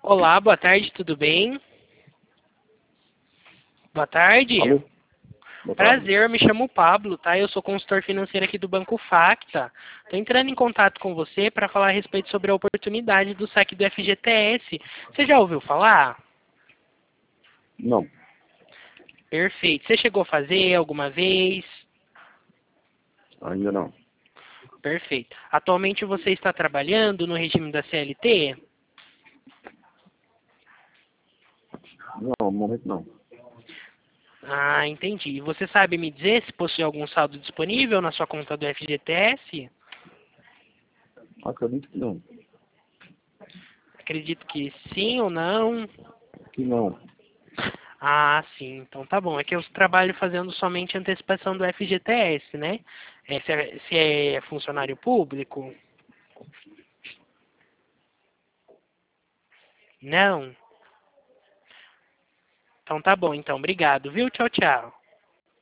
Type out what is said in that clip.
Olá, boa tarde, tudo bem? Boa tarde. Alô? Boa tarde. Prazer, me chamo Pablo, tá? Eu sou consultor financeiro aqui do Banco Facta. Tô entrando em contato com você para falar a respeito sobre a oportunidade do saque do FGTS. Você já ouviu falar? Não, Perfeito. Você chegou a fazer alguma vez? ainda não. Perfeito. Atualmente você está trabalhando no regime da CLT? Não, no momento não. Ah, entendi. Você sabe me dizer se possui algum saldo disponível na sua conta do FGTS? Acredito que não. Acredito que sim ou não. Que não. Ah, sim, então tá bom. É que eu trabalho fazendo somente antecipação do FGTS, né? Se é funcionário público? Não? Então tá bom, então. Obrigado, viu? Tchau, tchau.